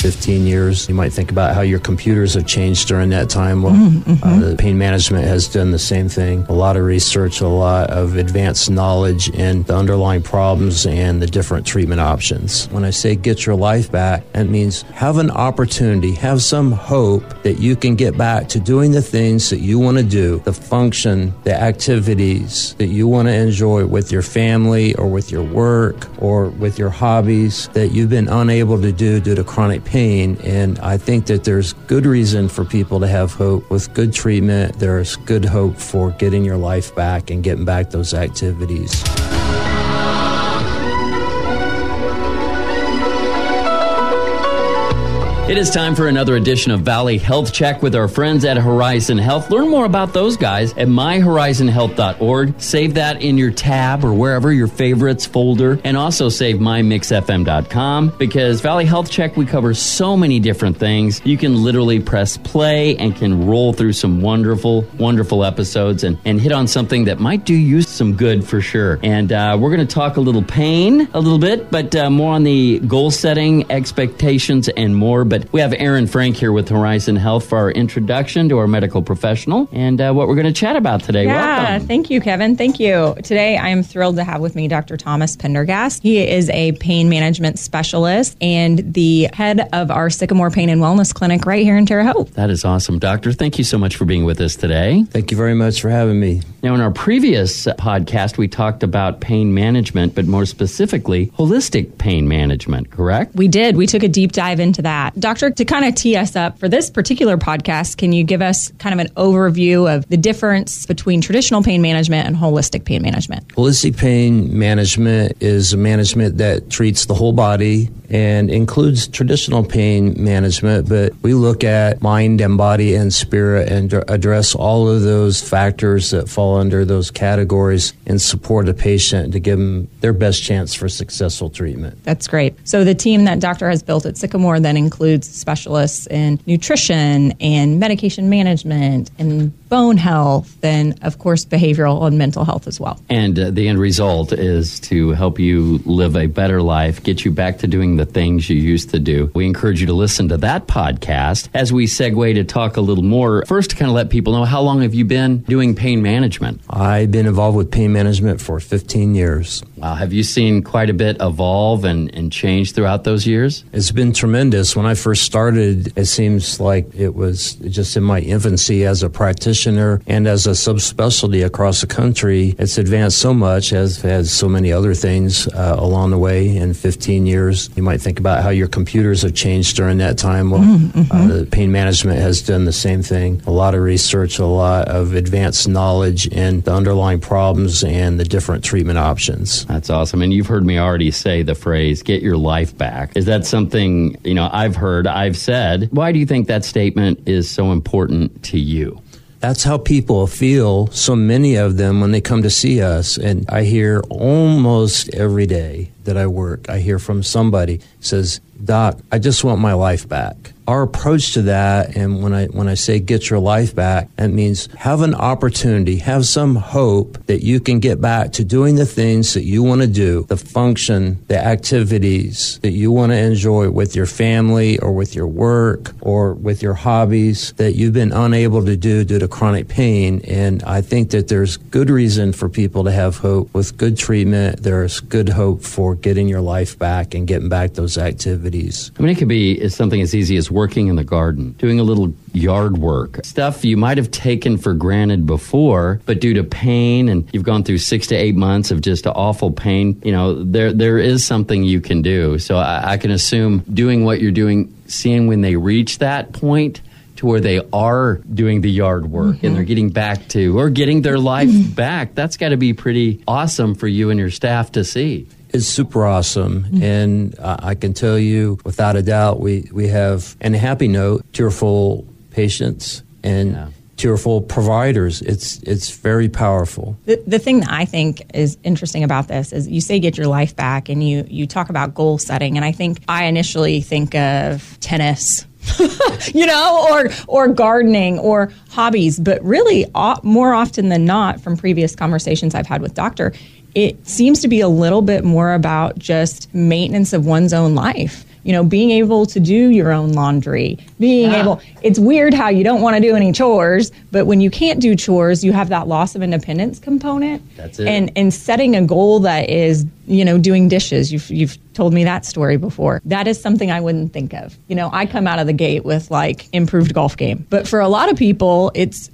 15 years. You might think about how your computers have changed during that time. Well, the pain management has done the same thing. A lot of research, a lot of advanced knowledge in the underlying problems and the different treatment options. When I say get your life back, that means have an opportunity, have some hope that you can get back to doing the things that you want to do, the function, the activities that you want to enjoy with your family or with your work or with your hobbies that you've been unable to do due to chronic pain. And I think that there's good reason for people to have hope. With good treatment, there's good hope for getting your life back and getting back those activities. It is time for another edition of Valley Health Check with our friends at Horizon Health. Learn more about those guys at myhorizonhealth.org. Save that in your tab or wherever your favorites folder. And also save mymixfm.com because Valley Health Check, we cover so many different things. You can literally press play and can roll through some wonderful, wonderful episodes and hit on something that might do you some good for sure. And we're going to talk a little pain a little bit, but more on the goal setting, expectations, and more. But we have Erin Frank here with Horizon Health for our introduction to our medical professional and what we're going to chat about today. Welcome. Thank you, Kevin. Thank you. Today, I am thrilled to have with me Dr. Thomas Pendergast. He is a pain management specialist and the head of our Sycamore Pain and Wellness Clinic right here in Terre Haute. That is awesome, Doctor. Thank you so much for being with us today. Thank you very much for having me. Now, in our previous podcast, we talked about pain management, but more specifically, holistic pain management, correct? We did. We took a deep dive into that. Doctor, to kind of tee us up for this particular podcast, can you give us kind of an overview of the difference between traditional pain management and holistic pain management? Holistic pain management is a management that treats the whole body and includes traditional pain management, but we look at mind and body and spirit and address all of those factors that fall under those categories and support a patient to give them their best chance for successful treatment. That's great. So the team that Doctor has built at Sycamore then includes specialists in nutrition and medication management and bone health and, of course, behavioral and mental health as well. And the end result is to help you live a better life, get you back to doing the things you used to do. We encourage you to listen to that podcast as we segue to talk a little more. First, to kind of let people know, how long have you been doing pain management? I've been involved with pain management for 15 years. Wow. Have you seen quite a bit evolve and change throughout those years? It's been tremendous. When I first started, it seems like it was just in my infancy as a practitioner and as a subspecialty across the country. It's advanced so much, as has so many other things along the way in 15 years. You might think about how your computers have changed during that time. Well, the pain management has done the same thing. A lot of research, a lot of advanced knowledge in the underlying problems and the different treatment options. That's awesome. And you've heard me already say the phrase, get your life back. Is that something, I've said? Why do you think that statement is so important to you? That's how people feel, so many of them, when they come to see us. And I hear almost every day that I work, I hear from somebody says, Doc, I just want my life back. Our approach to that, and when I say get your life back, that means have an opportunity, have some hope that you can get back to doing the things that you want to do, the function, the activities that you want to enjoy with your family or with your work or with your hobbies that you've been unable to do due to chronic pain. And I think that there's good reason for people to have hope. With good treatment, there's good hope for getting your life back and getting back those activities. I mean, it could be something as easy as working in the garden, doing a little yard work, stuff you might have taken for granted before, but due to pain, and you've gone through 6 to 8 months of just awful pain, there is something you can do. So I can assume doing what you're doing, seeing when they reach that point to where they are doing the yard work and they're getting back to, or getting their life back, that's got to be pretty awesome for you and your staff to see. It's super awesome, and I can tell you without a doubt we have, and a happy note, tearful patients and tearful providers. It's very powerful. The thing that I think is interesting about this is you say get your life back, and you talk about goal setting, and I think I initially think of tennis, or gardening or hobbies, but really more often than not, from previous conversations I've had with Doctor, it seems to be a little bit more about just maintenance of one's own life. being able to do your own laundry, it's weird how you don't want to do any chores, but when you can't do chores, you have that loss of independence component. That's it. And setting a goal that is, doing dishes. You've told me that story before. That is something I wouldn't think of. I come out of the gate with like improved golf game, but for a lot of people, it's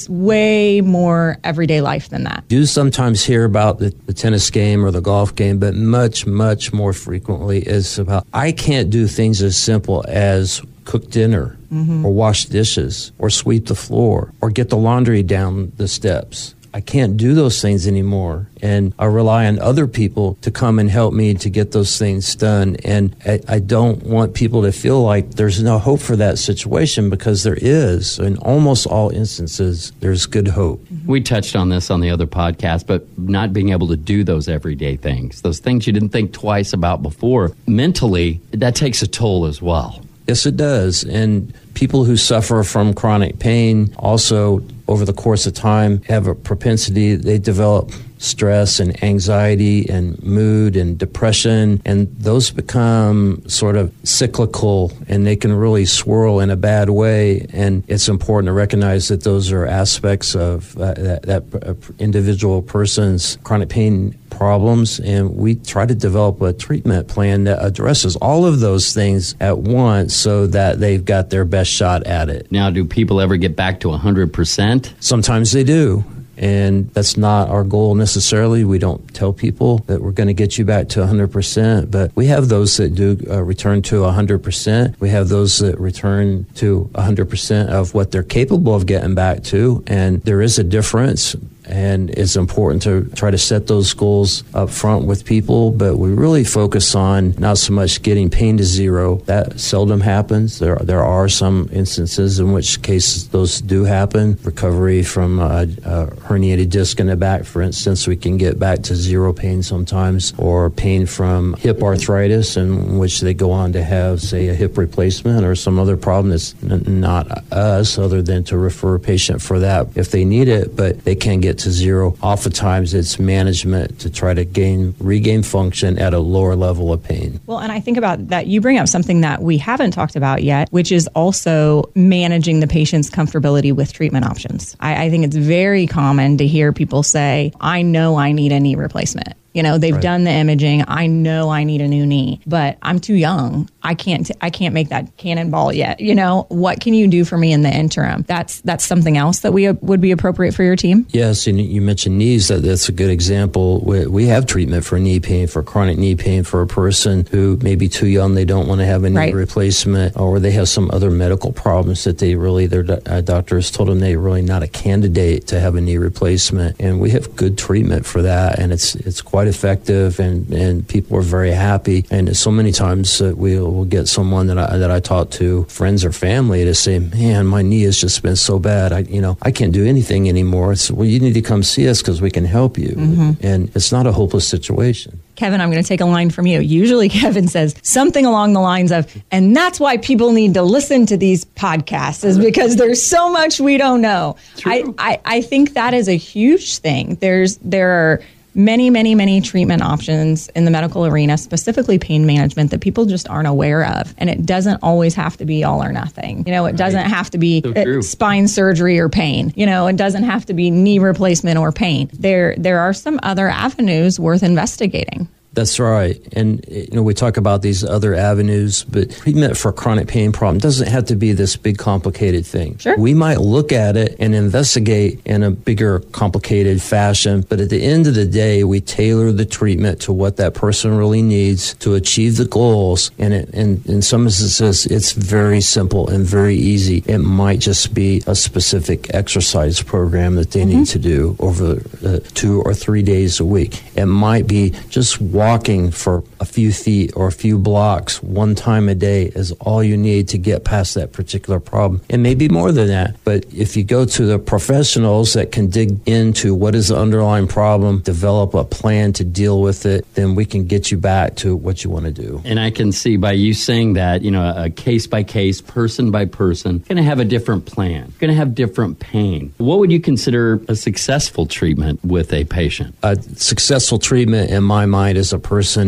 way more everyday life than that. You sometimes hear about the tennis game or the golf game, but much, much more frequently is about, I can't do things as simple as cook dinner or wash dishes or sweep the floor or get the laundry down the steps. I can't do those things anymore. And I rely on other people to come and help me to get those things done. And I don't want people to feel like there's no hope for that situation, because there is. In almost all instances, there's good hope. We touched on this on the other podcast, but not being able to do those everyday things, those things you didn't think twice about before, mentally, that takes a toll as well. Yes, it does. And people who suffer from chronic pain also, over the course of time, have a propensity, they develop stress and anxiety and mood and depression, and those become sort of cyclical, and they can really swirl in a bad way. And it's important to recognize that those are aspects of that individual person's chronic pain problems, and we try to develop a treatment plan that addresses all of those things at once so that they've got their best shot at it. Now, do people ever get back to 100%? Sometimes they do. And that's not our goal necessarily. We don't tell people that we're going to get you back to 100%, but we have those that do return to 100%. We have those that return to 100% of what they're capable of getting back to. And there is a difference. And it's important to try to set those goals up front with people, but we really focus on not so much getting pain to zero. That seldom happens. There are some instances in which cases those do happen. Recovery from a herniated disc in the back, for instance, we can get back to zero pain sometimes, or pain from hip arthritis, in which they go on to have, say, a hip replacement or some other problem that's not us, other than to refer a patient for that if they need it, but they can get to zero. Oftentimes it's management to try to regain function at a lower level of pain. Well, and I think about that, you bring up something that we haven't talked about yet, which is also managing the patient's comfortability with treatment options. I think it's very common to hear people say, I know I need a knee replacement. They've done the imaging. I know I need a new knee, but I'm too young. I can't make that cannonball yet. What can you do for me in the interim? That's something else that would be appropriate for your team. Yes, and you mentioned knees. That's a good example. We have treatment for knee pain, for chronic knee pain, for a person who may be too young. They don't want to have a knee replacement, or they have some other medical problems that their doctors told them they're really not a candidate to have a knee replacement. And we have good treatment for that, and it's quite effective, and people are very happy. And so many times we'll get someone that I talk to, friends or family, to say, man, my knee has just been so bad. I can't do anything anymore. It's, well, you need to come see us because we can help you. Mm-hmm. And it's not a hopeless situation. Kevin, I'm going to take a line from you. Usually Kevin says something along the lines of, and that's why people need to listen to these podcasts, is because there's so much we don't know. I think that is a huge thing. There are many, many, many treatment options in the medical arena, specifically pain management, that people just aren't aware of. And it doesn't always have to be all or nothing. It doesn't have to be spine surgery or pain. It doesn't have to be knee replacement or pain. There are some other avenues worth investigating. That's right. And, we talk about these other avenues, but treatment for chronic pain problem doesn't have to be this big, complicated thing. Sure. We might look at it and investigate in a bigger, complicated fashion, but at the end of the day, we tailor the treatment to what that person really needs to achieve the goals. And in some instances, it's very simple and very easy. It might just be a specific exercise program that they need to do over 2 or 3 days a week. It might be just walking for a few feet or a few blocks one time a day is all you need to get past that particular problem. And maybe more than that. But if you go to the professionals that can dig into what is the underlying problem, develop a plan to deal with it, then we can get you back to what you want to do. And I can see by you saying that, a case by case, person by person, going to have a different plan, going to have different pain. What would you consider a successful treatment with a patient? A successful treatment, in my mind, is a person who's been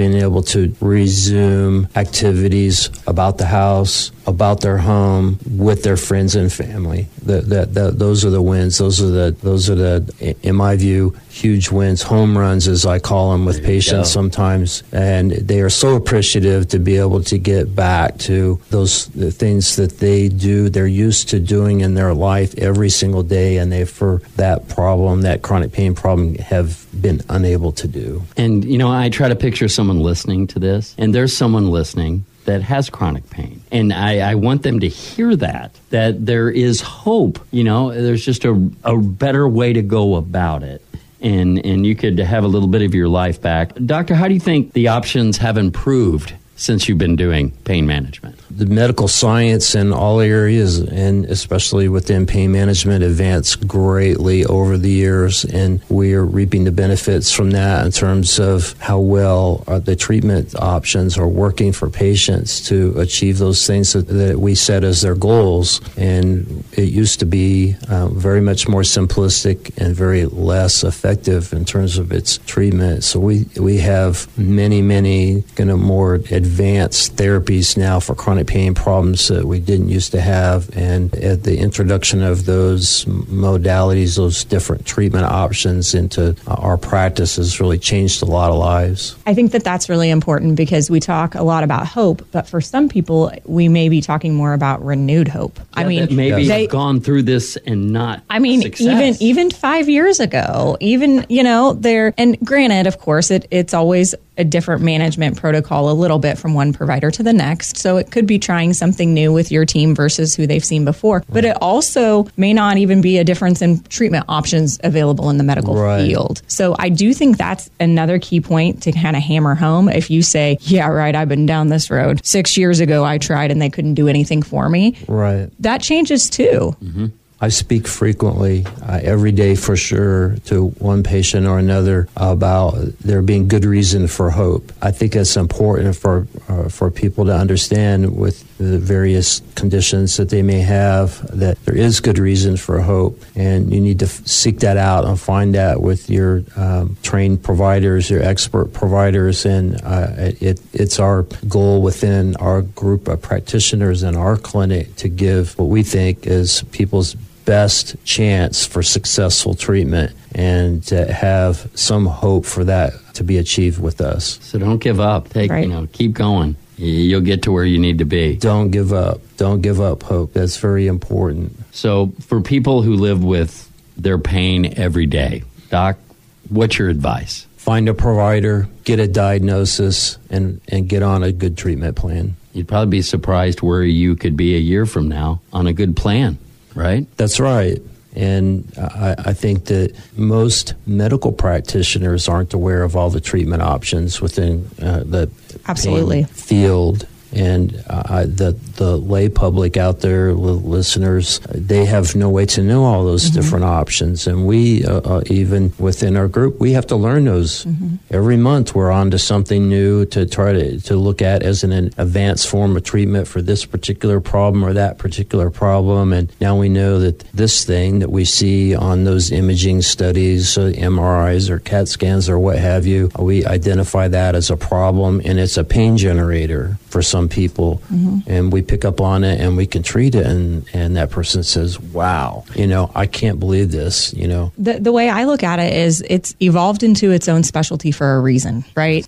being able to resume activities about the house, about their home, with their friends and family. Those are the wins. Those are the, in my view, huge wins, home runs, as I call them, with patients sometimes. And they are so appreciative to be able to get back to the things that they're used to doing in their life every single day, and they, for that problem, that chronic pain problem, have been unable to do. And, I try to picture someone listening to this, and there's someone listening that has chronic pain. And I want them to hear that there is hope. There's just a better way to go about it. And you could have a little bit of your life back. Doctor, how do you think the options have improved since you've been doing pain management? The medical science in all areas, and especially within pain management, advanced greatly over the years, and we are reaping the benefits from that in terms of how well the treatment options are working for patients to achieve those things that we set as their goals. And it used to be very much more simplistic and very less effective in terms of its treatment. So we have many kind of more advanced therapies now for chronic pain problems that we didn't used to have, and at the introduction of those modalities, those different treatment options into our practice has really changed a lot of lives. I think that really important, because we talk a lot about hope, but for some people we may be talking more about renewed hope. Maybe they've gone through this and not success. even 5 years ago, there, and granted, of course, it's always a different management protocol a little bit from one provider to the next. So it could be trying something new with your team versus who they've seen before. But it also may not even be a difference in treatment options available in the medical field. So I do think that's another key point to kind of hammer home. If you say, yeah, right, I've been down this road. 6 years ago, I tried and they couldn't do anything for me. Right. That changes too. Mm-hmm. I speak frequently, every day for sure, to one patient or another about there being good reason for hope. I think it's important for people to understand with the various conditions that they may have that there is good reason for hope, and you need to seek that out and find that with your trained providers, your expert providers, and it's our goal within our group of practitioners in our clinic to give what we think is people's best chance for successful treatment, and to have some hope for that to be achieved with us. So don't give up. Keep going. You'll get to where you need to be. Don't give up. Don't give up hope. That's very important. So for people who live with their pain every day, Doc, what's your advice? Find a provider, get a diagnosis, and get on a good treatment plan. You'd probably be surprised where you could be a year from now on a good plan. Right? That's right. And I think that most medical practitioners aren't aware of all the treatment options within the pain field. And the lay public out there, listeners, they have no way to know all those different options. And we, even within our group, we have to learn those. Every month we're on to something new to try to look at as an advanced form of treatment for this particular problem or that particular problem. And now we know that this thing that we see on those imaging studies, MRIs or CAT scans or what have you, we identify that as a problem, and it's a pain generator for some people, and we pick up on it and we can treat it, and that person says, wow, I can't believe this. The way I look at it is it's evolved into its own specialty for a reason, right?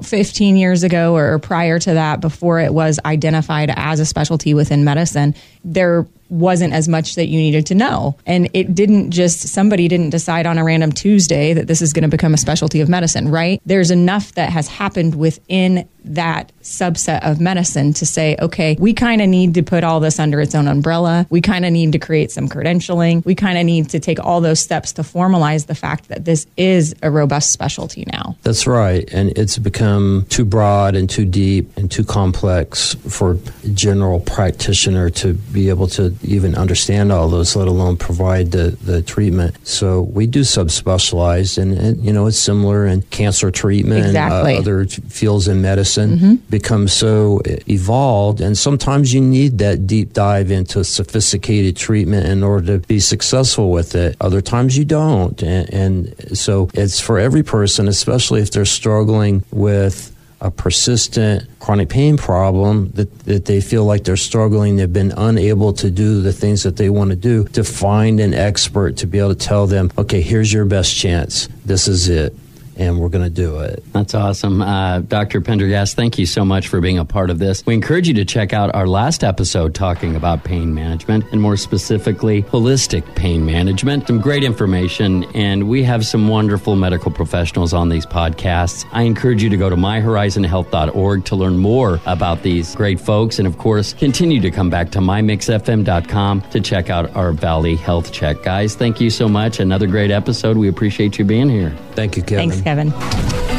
15 years ago or prior to that, before it was identified as a specialty within medicine, there wasn't as much that you needed to know. And somebody didn't decide on a random Tuesday that this is going to become a specialty of medicine, right? There's enough that has happened within that subset of medicine to say, okay, we kind of need to put all this under its own umbrella. We kind of need to create some credentialing. We kind of need to take all those steps to formalize the fact that this is a robust specialty now. That's right. And it's become too broad and too deep and too complex for a general practitioner to be able to even understand all those, let alone provide the treatment. So we do subspecialize, and it's similar in cancer treatment. Exactly. Other fields in medicine become so evolved, and sometimes you need that deep dive into sophisticated treatment in order to be successful with it. Other times you don't, and so it's for every person, especially if they're struggling with a persistent chronic pain problem that they feel like they're struggling, they've been unable to do the things that they want to do, to find an expert to be able to tell them, okay, here's your best chance. This is it. And we're going to do it. That's awesome. Dr. Pendergast, thank you so much for being a part of this. We encourage you to check out our last episode talking about pain management, and more specifically, holistic pain management. Some great information, and we have some wonderful medical professionals on these podcasts. I encourage you to go to myhorizonhealth.org to learn more about these great folks, and of course, continue to come back to mymixfm.com to check out our Valley Health Check. Guys, thank you so much. Another great episode. We appreciate you being here. Thank you, Kevin. Thanks, Kevin.